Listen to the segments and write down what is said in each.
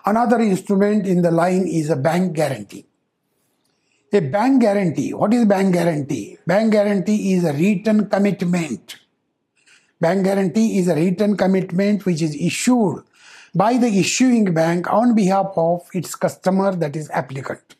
Another instrument in the line is a bank guarantee. A bank guarantee, what is bank guarantee? Bank guarantee is a written commitment. Bank guarantee is a written commitment which is issued by the issuing bank on behalf of its customer, that is applicant,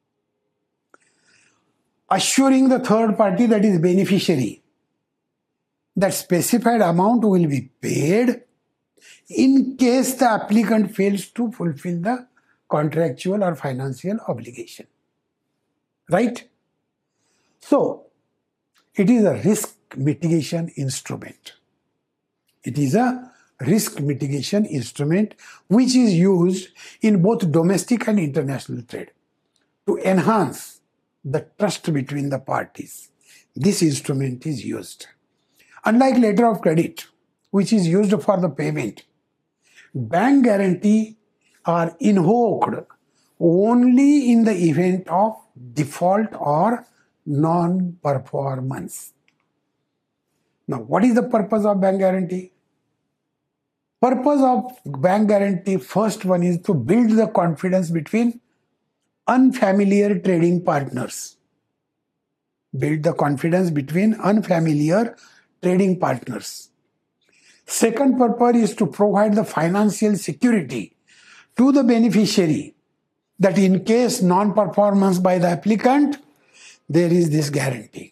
assuring the third party, that is beneficiary, that specified amount will be paid in case the applicant fails to fulfill the contractual or financial obligation. Right? So, it is a risk mitigation instrument. It is a risk mitigation instrument which is used in both domestic and international trade to enhance the trust between the parties. This instrument is used. Unlike letter of credit, which is used for the payment, bank guarantee are invoked only in the event of default or non-performance. Now, what is the purpose of bank guarantee? Purpose of bank guarantee, first one is to build the confidence between unfamiliar trading partners. Build the confidence between unfamiliar trading partners. Second purpose is to provide the financial security to the beneficiary that in case non-performance by the applicant, there is this guarantee.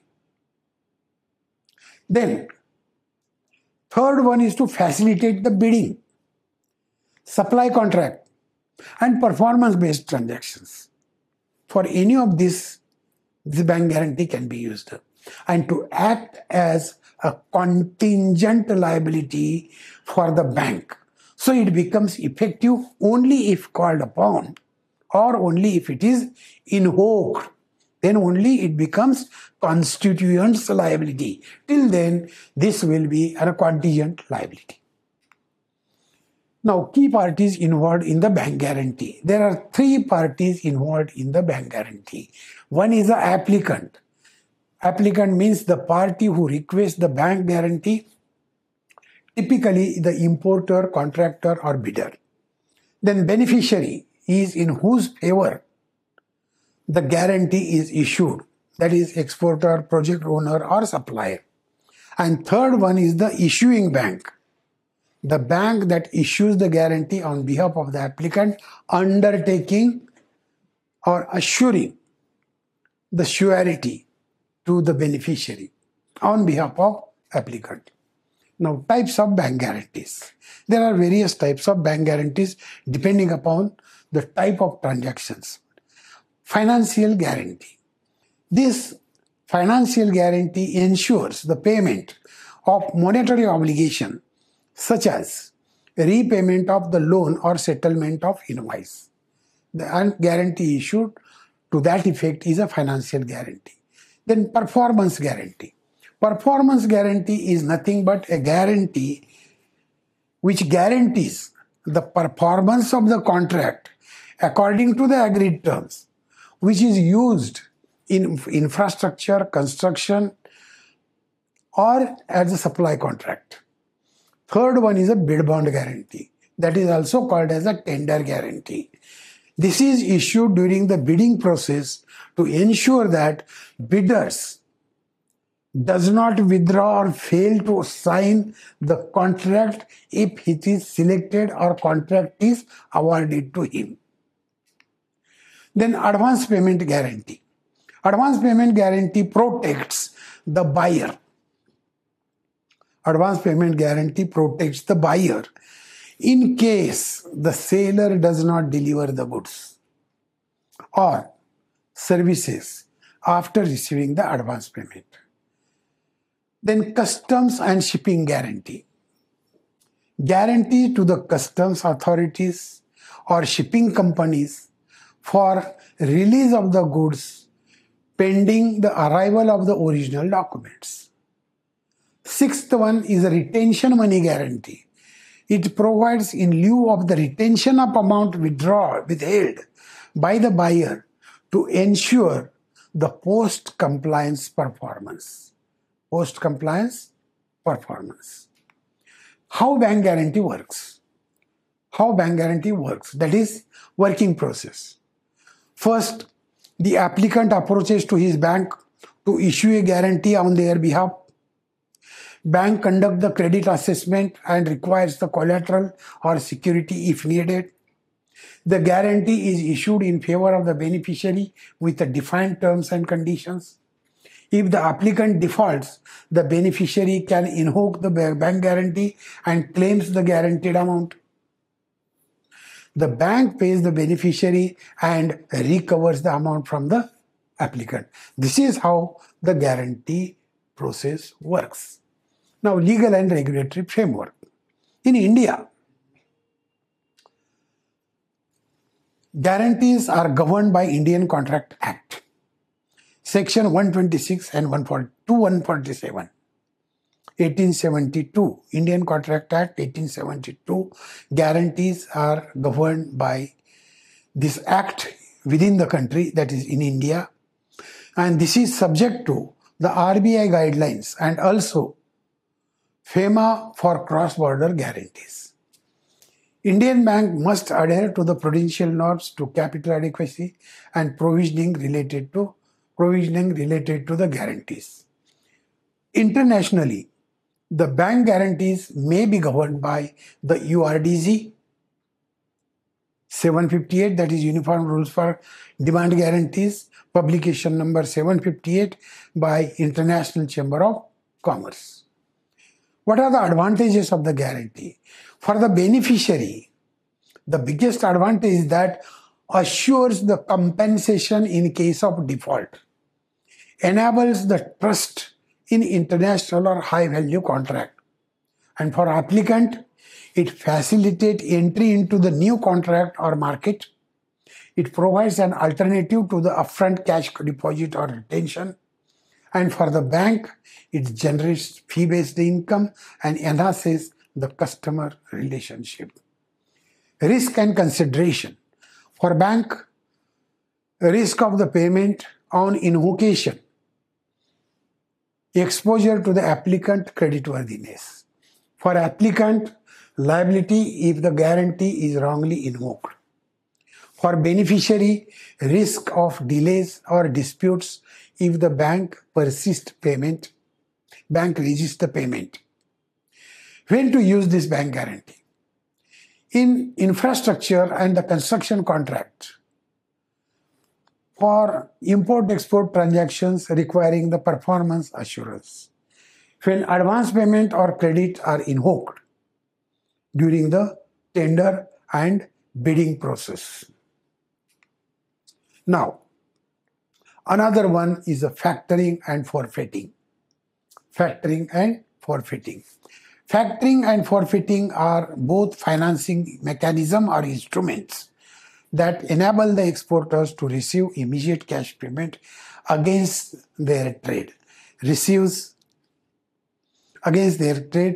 Then, third one is to facilitate the bidding, supply contract, and performance-based transactions. For any of this, the bank guarantee can be used. And to act as a contingent liability for the bank. So it becomes effective only if called upon or only if it is invoked. Then only it becomes constituents liability. Till then, this will be a contingent liability. Now, key parties involved in the bank guarantee. There are three parties involved in the bank guarantee. One is the applicant. Applicant means the party who requests the bank guarantee, typically the importer, contractor, or bidder. Then beneficiary is in whose favor the guarantee is issued, that is exporter, project owner, or supplier. And third one is the issuing bank, the bank that issues the guarantee on behalf of the applicant, undertaking or assuring the surety to the beneficiary on behalf of applicant. Now, types of bank guarantees. There are various types of bank guarantees depending upon the type of transactions. Financial guarantee. This financial guarantee ensures the payment of monetary obligation such as repayment of the loan or settlement of invoice. The guarantee issued to that effect is a financial guarantee. Then performance guarantee. Performance guarantee is nothing but a guarantee which guarantees the performance of the contract according to the agreed terms, which is used in infrastructure, construction, or as a supply contract. Third one is a bid bond guarantee. That is also called as a tender guarantee. This is issued during the bidding process to ensure that bidders does not withdraw or fail to sign the contract if it is selected or contract is awarded to him. Then advance payment guarantee. Advance payment guarantee protects the buyer. Advance payment guarantee protects the buyer in case the seller does not deliver the goods or services after receiving the advance payment. Then customs and shipping guarantee. Guarantee to the customs authorities or shipping companies for release of the goods pending the arrival of the original documents. Sixth one is a retention money guarantee. It provides in lieu of the retention of amount withheld by the buyer to ensure the post-compliance performance. Post-compliance performance. How bank guarantee works? how bank guarantee works, that is working process. First, the applicant approaches to his bank to issue a guarantee on their behalf. Bank conduct the credit assessment and requires the collateral or security if needed. The guarantee is issued in favor of the beneficiary with the defined terms and conditions. If the applicant defaults, the beneficiary can invoke the bank guarantee and claims the guaranteed amount. The bank pays the beneficiary and recovers the amount from the applicant. This is how the guarantee process works. Now, legal and regulatory framework. In India, guarantees are governed by Indian Contract Act, Section 126 and 147. 1872, Indian Contract Act 1872, guarantees are governed by this act within the country, that is in India, and this is subject to the RBI guidelines and also FEMA for cross-border guarantees. Indian Bank must adhere to the prudential norms to capital adequacy and provisioning related to the guarantees. Internationally, the bank guarantees may be governed by the URDG 758, that is Uniform Rules for Demand Guarantees, publication number 758 by International Chamber of Commerce. What are the advantages of the guarantee? For the beneficiary, the biggest advantage is that assures the compensation in case of default, enables the trust in international or high-value contract, and for applicant, it facilitates entry into the new contract or market. It provides an alternative to the upfront cash deposit or retention. And for the bank, it generates fee-based income and enhances the customer relationship. Risk and consideration. For bank, risk of the payment on invocation, exposure to the applicant creditworthiness. For applicant, liability if the guarantee is wrongly invoked. For beneficiary, risk of delays or disputes if the bank resists the payment. When to use this bank guarantee? In infrastructure and the construction contract, for import-export transactions requiring the performance assurance, when advance payment or credit are invoked during the tender and bidding process. Now, another one is the factoring and forfeiting. Factoring and forfeiting. Factoring and forfeiting are both financing mechanism or instruments that enable the exporters to receive immediate cash payment against their trade. Receives against their trade.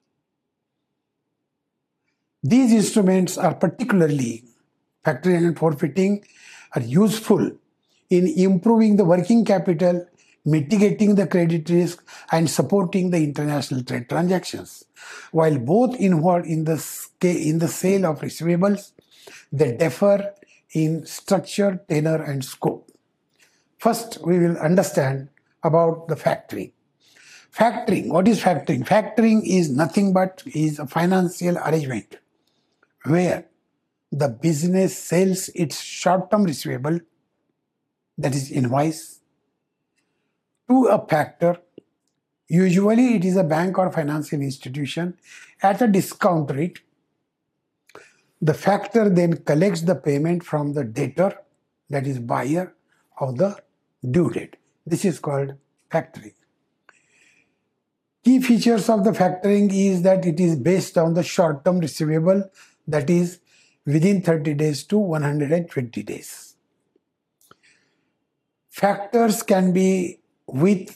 These instruments are particularly, factoring and forfeiting, are useful in improving the working capital, mitigating the credit risk, and supporting the international trade transactions. While both involved in the sale of receivables, they differ in structure, tenor, and scope. First, we will understand about the factoring. Factoring, what is factoring? Factoring is nothing but is a financial arrangement where the business sells its short-term receivable, that is invoice, to a factor. Usually it is a bank or financial institution at a discount rate. The factor then collects the payment from the debtor, that is buyer, of the due date. This is called factoring. Key features of the factoring is that it is based on the short-term receivable, that is within 30 days to 120 days. Factoring can be with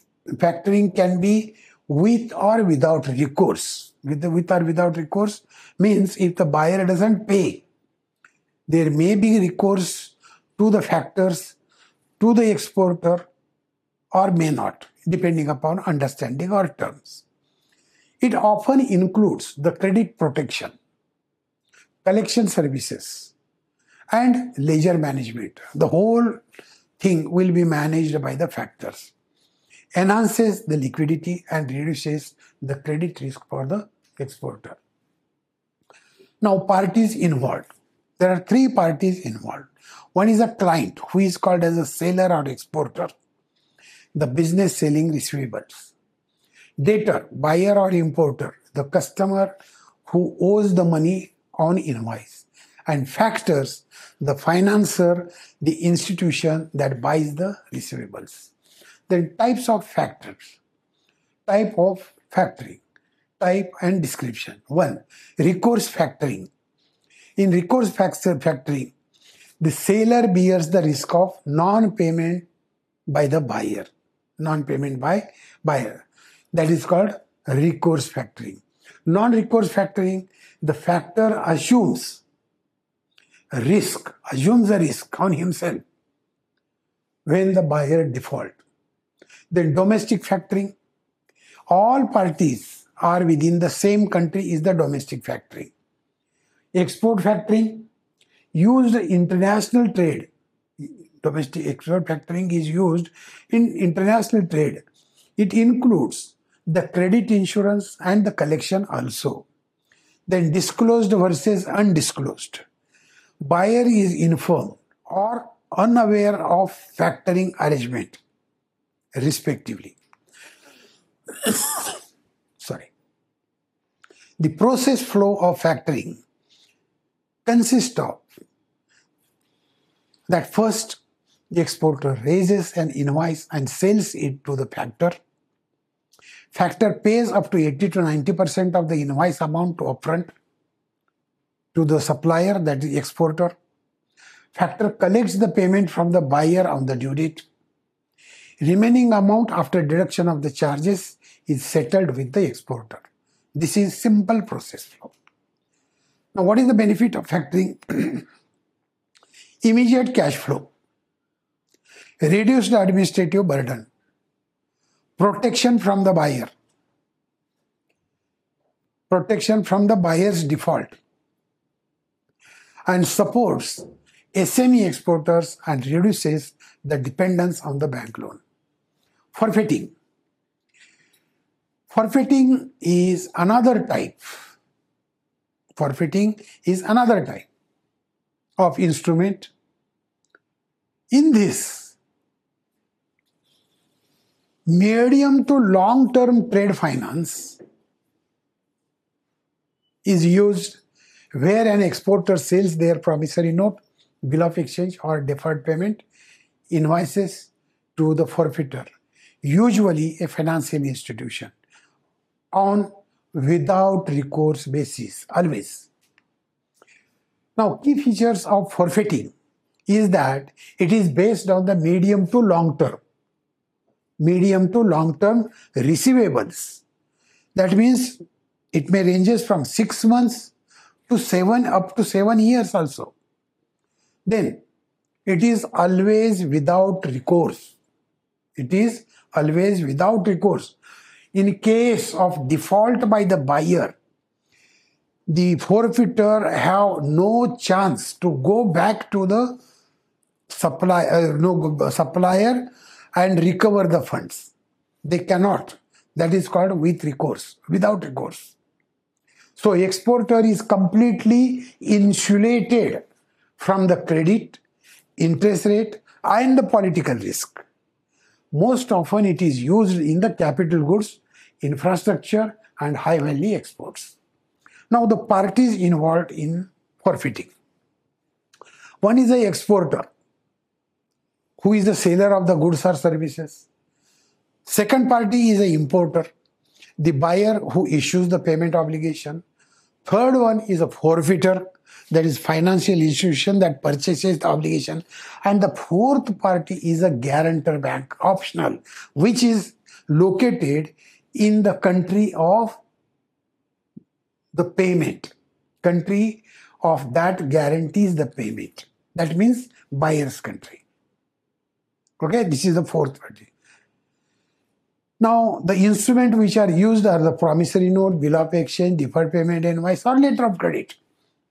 or without recourse. With or without recourse means if the buyer doesn't pay, there may be recourse to the factors, to the exporter, or may not, depending upon understanding or terms. It often includes the credit protection, collection services, and ledger management. The whole thing will be managed by the factors. Enhances the liquidity and reduces the credit risk for the exporter. Now, parties involved. There are three parties involved. One is a client, who is called as a seller or exporter, the business selling receivables. Debtor, buyer or importer, the customer who owes the money on invoice. And factors, the financier, the institution that buys the receivables. Then types of factors, type of factoring, type and description. 1. Recourse factoring. In recourse factoring, the seller bears the risk of non-payment by the buyer. Non-payment by buyer. That is called recourse factoring. Non-recourse factoring, the factor assumes a risk on himself when the buyer default. Then domestic factoring, all parties are within the same country is the domestic factoring. Export factoring, used international trade. Domestic export factoring is used in international trade. It includes the credit insurance and the collection also. Then disclosed versus undisclosed. Buyer is informed or unaware of factoring arrangement, respectively. Sorry. The process flow of factoring consists of that first the exporter raises an invoice and sells it to the factor. Factor pays up to 80 to 90% of the invoice amount upfront to the supplier, that is exporter. Factor collects the payment from the buyer on the due date. Remaining amount after deduction of the charges is settled with the exporter. This is simple process flow. Now, what is the benefit of factoring? Immediate cash flow, reduced administrative burden, protection from the buyer, protection from the buyer's default, and supports SME exporters and reduces the dependence on the bank loan. Forfeiting. Forfeiting is another type. Forfeiting is another type of instrument. In this, medium to long-term trade finance is used where an exporter sells their promissory note, bill of exchange or deferred payment invoices to the forfeiter, usually a financial institution, on without recourse basis, always. Now, key features of forfeiting is that it is based on the medium to long term receivables. That means it may ranges from 6 months to up to 7 years also. Then it is always without recourse. It is always without recourse. In case of default by the buyer, the forfeiter have no chance to go back to the supplier and recover the funds. They cannot. That is called without recourse. So exporter is completely insulated from the credit, interest rate and the political risk. Most often it is used in the capital goods, infrastructure and high value exports. Now the parties involved in forfeiting. One is the exporter, who is the seller of the goods or services. Second party is the importer, the buyer who issues the payment obligation. Third one is a forfeiter, that is financial institution that purchases the obligation. And the fourth party is a guarantor bank, optional, which is located in the country of the payment, country of that guarantees the payment. That means buyer's country. Okay, this is the fourth party. Now, the instruments which are used are the promissory note, bill of exchange, deferred payment invoice or letter of credit.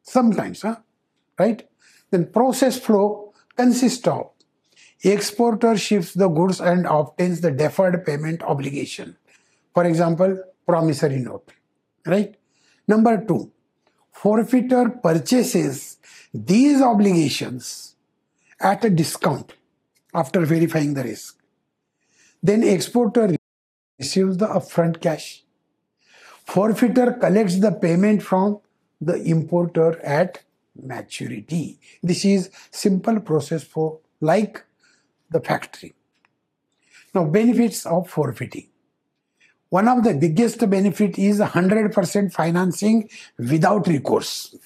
Sometimes, right? Then process flow consists of exporter ships the goods and obtains the deferred payment obligation. For example, promissory note, right? Number two, forfeiter purchases these obligations at a discount after verifying the risk. Then exporter receives the upfront cash. Forfeiter collects the payment from the importer at maturity. This is simple process for like the factory. Now, benefits of forfeiting. One of the biggest benefit is 100% financing without recourse.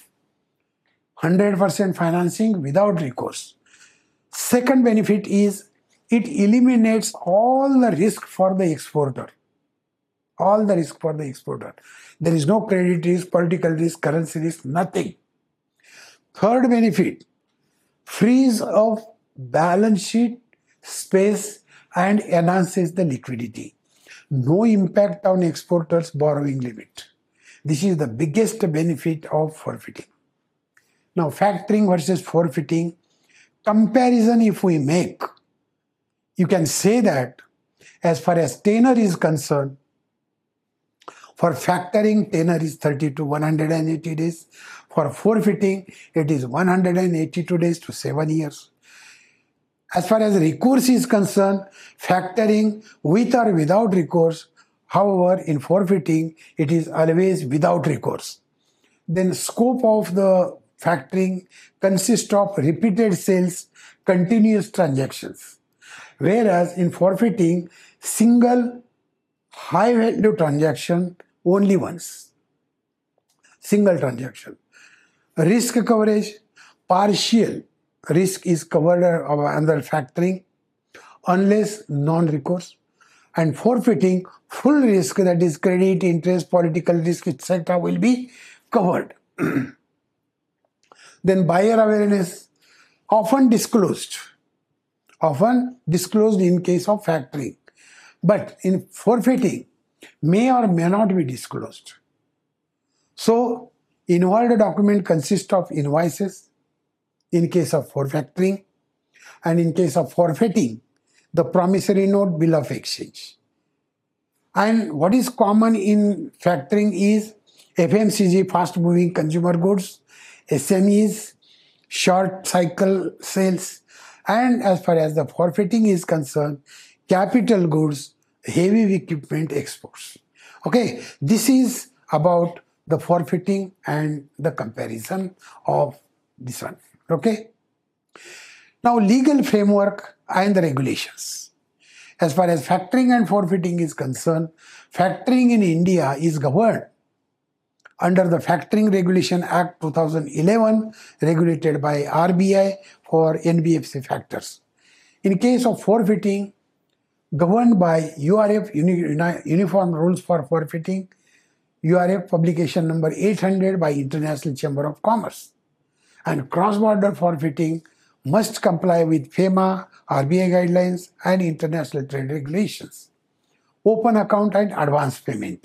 100% financing without recourse. Second benefit is it eliminates all the risk for the exporter. All the risk for the exporter. There is no credit risk, political risk, currency risk, nothing. Third benefit, frees of balance sheet space and enhances the liquidity. No impact on exporters' borrowing limit. This is the biggest benefit of forfeiting. Now, factoring versus forfeiting, comparison if we make, you can say that as far as tenor is concerned, for factoring, tenor is 30 to 180 days. For forfeiting, it is 182 days to 7 years. As far as recourse is concerned, factoring with or without recourse, however, in forfeiting, it is always without recourse. Then scope of the factoring consists of repeated sales, continuous transactions. Whereas in forfeiting, single high value transaction only once. Single transaction. Risk coverage, partial risk is covered under factoring unless non-recourse, and forfeiting full risk, that is credit, interest, political risk, etc. will be covered. Then buyer awareness, often disclosed in case of factoring, but in forfeiting may or may not be disclosed. So involved document consists of invoices in case of factoring, and in case of forfeiting, the promissory note, bill of exchange. And what is common in factoring is FMCG, fast moving consumer goods, SMEs, short cycle sales, and as far as the forfeiting is concerned, capital goods, heavy equipment exports. Okay, this is about the forfeiting and the comparison of this one. Okay. Now, legal framework and the regulations. As far as factoring and forfeiting is concerned, factoring in India is governed under the Factoring Regulation Act 2011, regulated by RBI for NBFC factors. In case of forfeiting, governed by URF, Uniform Rules for Forfeiting, URF publication number 800 by International Chamber of Commerce. And cross-border forfeiting must comply with FEMA, RBI guidelines, and international trade regulations. Open account and advance payment.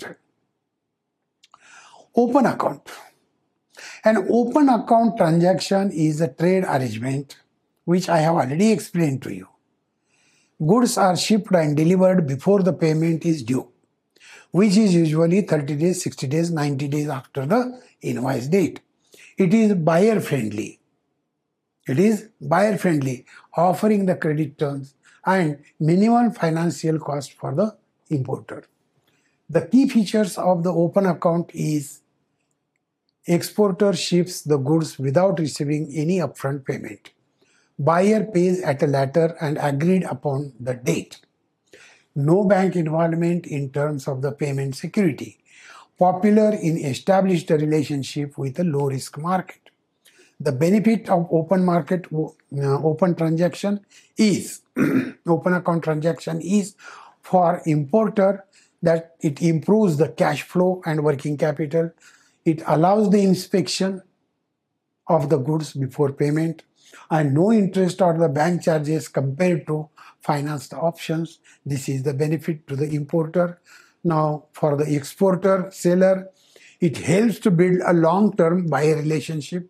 Open account. An open account transaction is a trade arrangement which I have already explained to you. Goods are shipped and delivered before the payment is due, which is usually 30 days, 60 days, 90 days after the invoice date. It is buyer friendly. It is buyer friendly, offering the credit terms and minimum financial cost for the importer. The key features of the open account is exporter ships the goods without receiving any upfront payment. Buyer pays at a later and agreed upon the date. No bank involvement in terms of the payment security. Popular in established relationship with a low risk market. The benefit of open market, open transaction is, open account transaction is for importer that it improves the cash flow and working capital. It allows the inspection of the goods before payment and no interest or the bank charges compared to financed options. This is the benefit to the importer. Now, for the exporter, seller, It helps to build a long-term buyer relationship,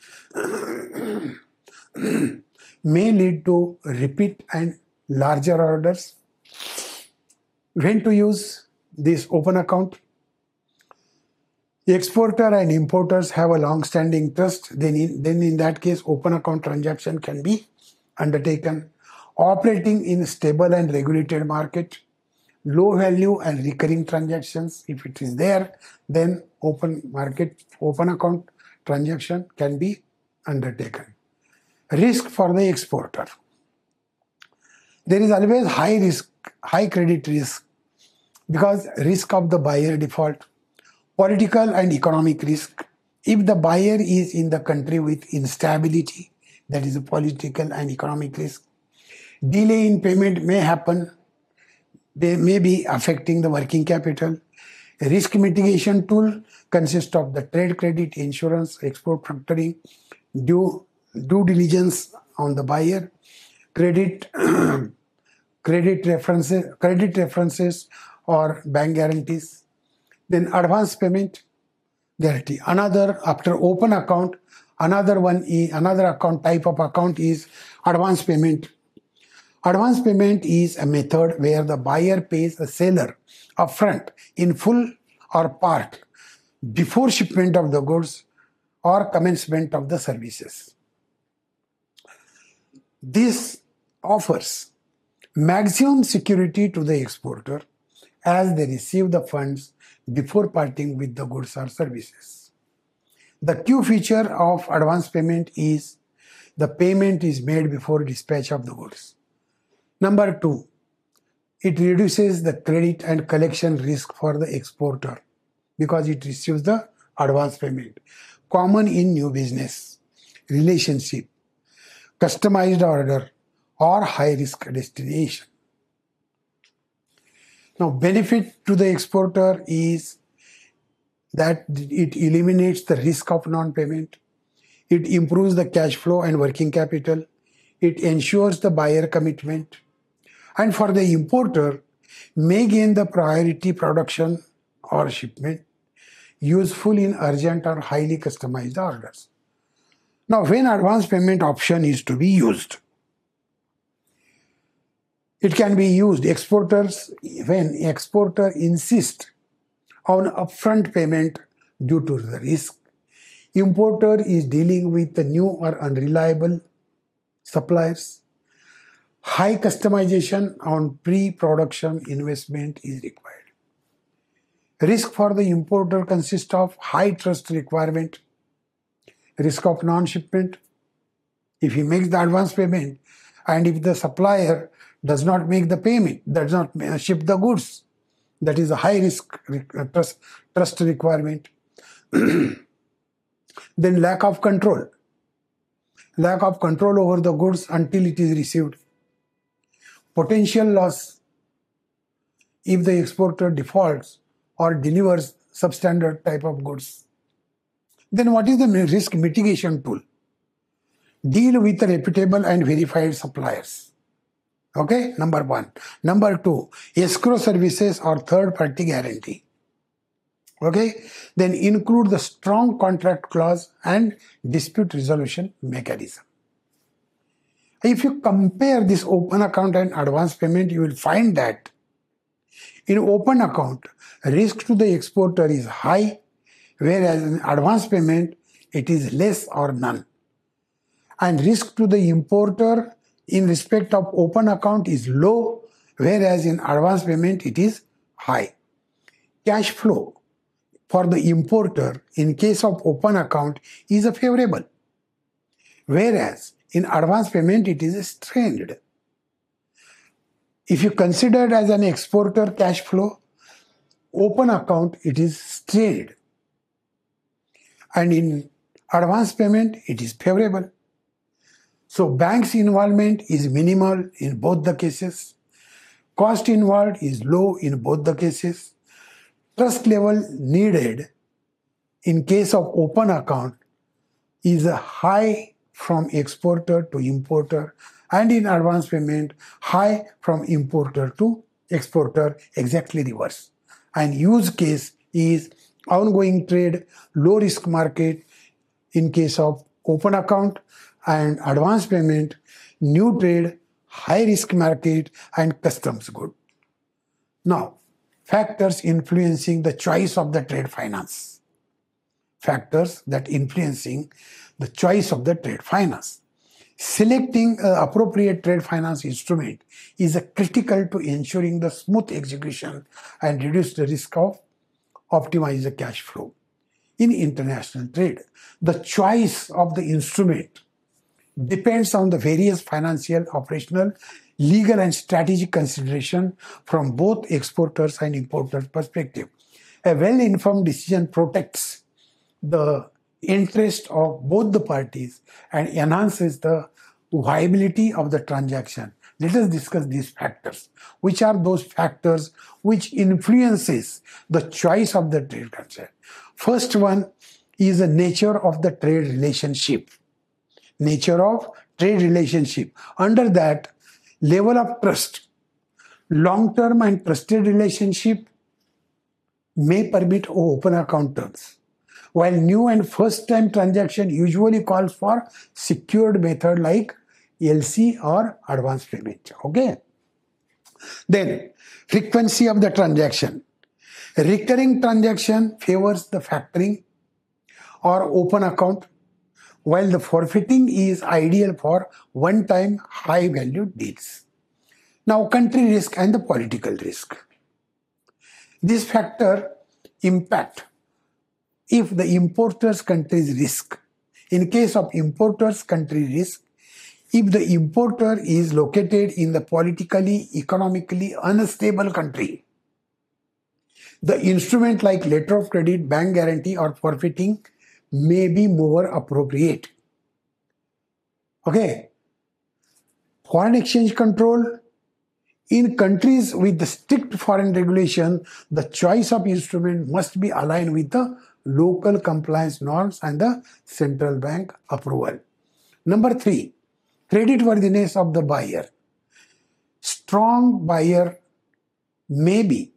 may lead to repeat and larger orders. When to use this open account? The exporter and importers have a long-standing trust, then in that case, open account transaction can be undertaken. Operating in a stable and regulated market, low value and recurring transactions, if it is there, then open account transaction can be undertaken. Risk for the exporter. There is always high credit risk, because risk of the buyer default, political and economic risk. If the buyer is in the country with instability, that is a political and economic risk. Delay in payment may happen. They may be affecting the working capital. A risk mitigation tool consists of the trade credit, insurance, export factoring, due diligence on the buyer, credit references or bank guarantees. Then advance payment guarantee. After open account, another account type of account is advance payment. Advance payment is a method where the buyer pays the seller upfront in full or part before shipment of the goods or commencement of the services. This offers maximum security to the exporter as they receive the funds before parting with the goods or services. The key feature of advance payment is the payment is made before dispatch of the goods. Number 2, it reduces the credit and collection risk for the exporter because it receives the advance payment. Common in new business, relationship, customized order, or high-risk destination. Now, benefit to the exporter is that it eliminates the risk of non-payment. It improves the cash flow and working capital. It ensures the buyer commitment. And for the importer, may gain the priority production or shipment, useful in urgent or highly customized orders. Now, when advance payment option is to be used, it can be used when exporter insists on upfront payment due to the risk. Importer is dealing with the new or unreliable suppliers. High customization on pre-production investment is required. Risk for the importer consists of high trust requirement, risk of non-shipment. If he makes the advance payment and if the supplier does not make the payment, does not ship the goods, that is a high risk trust requirement. Then lack of control over the goods until it is received. Potential loss if the exporter defaults or delivers substandard type of goods. Then what is the risk mitigation tool? Deal with the reputable and verified suppliers. Okay, number 1. Number 2, escrow services or third-party guarantee. Okay, then include the strong contract clause and dispute resolution mechanism. If you compare this open account and advance payment, you will find that in open account, risk to the exporter is high, whereas in advance payment, it is less or none. And risk to the importer in respect of open account is low, whereas in advance payment, it is high. Cash flow for the importer in case of open account is favorable, whereas in advance payment, it is strained. If you consider it as an exporter cash flow, open account, it is strained. And in advance payment, it is favorable. So bank's involvement is minimal in both the cases. Cost involved is low in both the cases. Trust level needed in case of open account is high from exporter to importer, and in advance payment, high from importer to exporter, exactly reverse. And use case is ongoing trade, low risk market in case of open account, and advance payment, new trade, high risk market, and customs good. Now, factors influencing the choice of the trade finance. Factors that influencing the choice of the trade finance. Selecting an appropriate trade finance instrument is critical to ensuring the smooth execution and reduce the risk of optimize the cash flow. In international trade, the choice of the instrument depends on the various financial, operational, legal and strategic consideration from both exporters and importers' perspective. A well-informed decision protects the interest of both the parties and enhances the viability of the transaction. Let us discuss these factors. Which are those factors which influences the choice of the trade contract? First one is the nature of the trade relationship. Nature of trade relationship. Under that, level of trust. Long-term and trusted relationship may permit open account terms, while new and first-time transaction usually calls for secured method like LC or advance payment. Okay. Then, frequency of the transaction. Recurring transaction favors the factoring or open account, while the forfeiting is ideal for one-time high-value deals. Now, country risk and the political risk. This factor impact if the importer's country's risk. In case of importer's country risk, if the importer is located in the politically, economically unstable country, the instrument like letter of credit, bank guarantee or forfeiting may be more appropriate. Okay. Foreign exchange control. In countries with the strict foreign regulation, the choice of instrument must be aligned with the local compliance norms and the central bank approval. Number 3, creditworthiness of the buyer. Strong buyer may be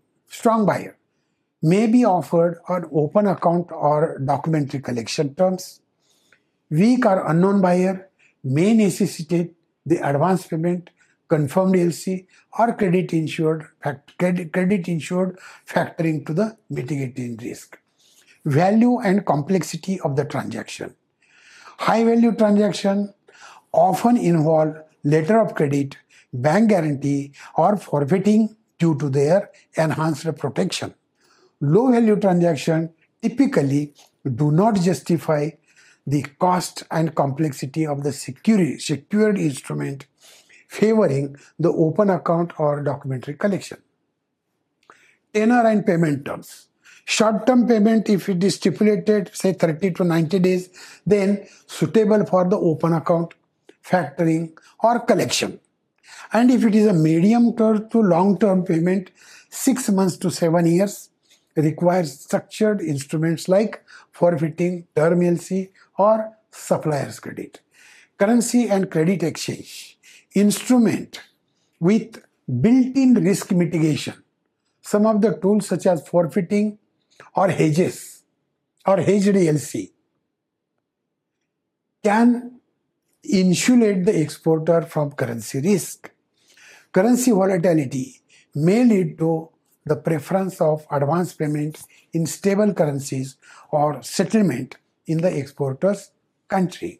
offered on open account or documentary collection terms. Weak or unknown buyer may necessitate the advance payment, confirmed LC or credit insured factoring to the mitigating risk. Value and complexity of the transaction. High value transaction often involve letter of credit, bank guarantee or forfeiting due to their enhanced protection. Low value transaction typically do not justify the cost and complexity of the secured instrument, favoring the open account or documentary collection. Tenor and payment terms. Short-term payment, if it is stipulated, say 30 to 90 days, then suitable for the open account, factoring or collection. And if it is a medium-term to long-term payment, 6 months to 7 years, requires structured instruments like forfeiting, term LC or supplier's credit. Currency and credit exchange. Instrument with built-in risk mitigation. Some of the tools such as forfeiting or hedges or hedged LC can insulate the exporter from currency risk. Currency volatility may lead to the preference of advance payment in stable currencies or settlement in the exporter's country.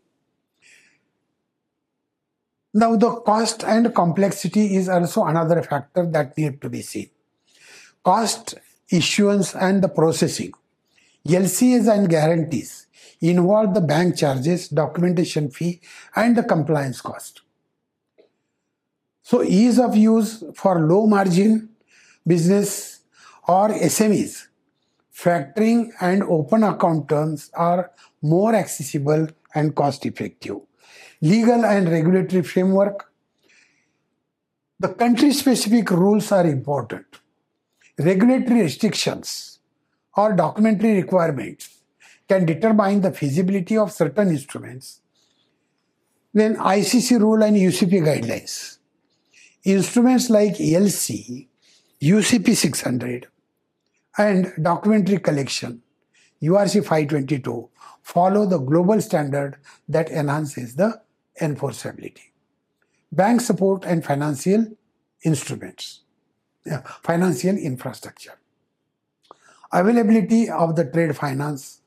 Now, the cost and complexity is also another factor that need to be seen. Cost, issuance and the processing. LCs and guarantees involve the bank charges, documentation fee and the compliance cost. So, ease of use for low margin business or SMEs, factoring and open account terms are more accessible and cost effective. Legal and regulatory framework. The country-specific rules are important. Regulatory restrictions or documentary requirements can determine the feasibility of certain instruments. Then ICC rule and UCP guidelines. Instruments like LC, UCP 600 and documentary collection URC 522 follow the global standard that enhances the enforceability. Bank support and financial instruments, financial infrastructure. Availability of the trade finance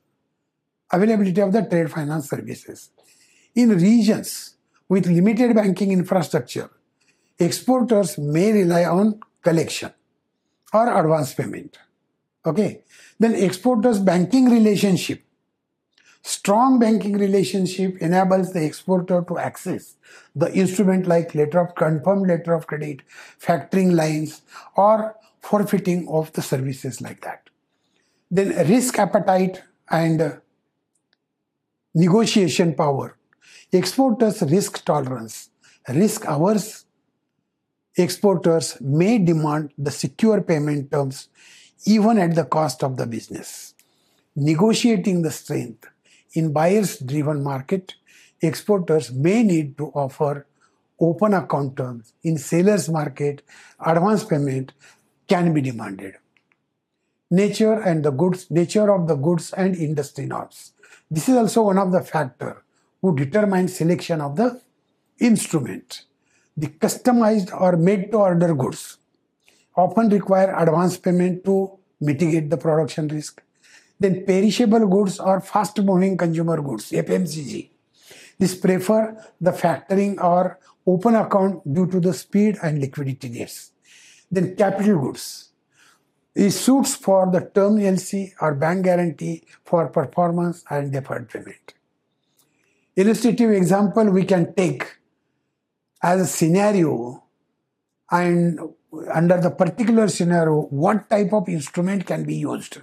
services. In regions with limited banking infrastructure, exporters may rely on collection or advance payment. Okay. Then exporters' banking relationship. Strong banking relationship enables the exporter to access the instrument like confirmed letter of credit, factoring lines, or forfeiting of the services like that. Then risk appetite and negotiation power. Exporters' risk tolerance. Risk averse exporters may demand the secure payment terms even at the cost of the business. Negotiating the strength. In buyers-driven market, exporters may need to offer open account terms. In sellers' market, advance payment can be demanded. Nature of the goods and industry norms. This is also one of the factors who determine selection of the instrument. The customized or made-to-order goods often require advance payment to mitigate the production risk. Then perishable goods or fast-moving consumer goods, FMCG. This prefer the factoring or open account due to the speed and liquidity needs. Then capital goods. This suits for the term LC or bank guarantee for performance and deferred payment. Illustrative example we can take as a scenario, and under the particular scenario, what type of instrument can be used.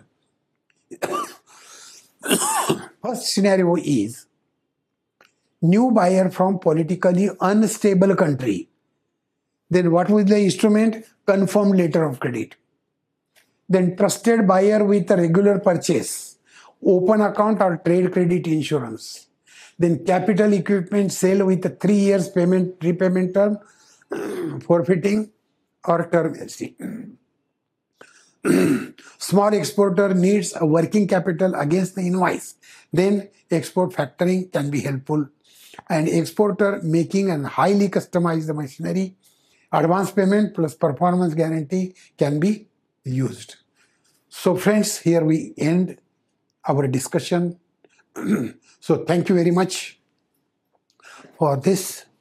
First scenario is new buyer from politically unstable country. Then what was the instrument? Confirmed letter of credit. Then trusted buyer with a regular purchase, open account or trade credit insurance. Then capital equipment sale with a 3 years repayment term, forfeiting or term LC. Small exporter needs a working capital against the invoice. Then export factoring can be helpful. And exporter making a highly customized machinery, advance payment plus performance guarantee can be used. So friends, here we end our discussion. So thank you very much for this.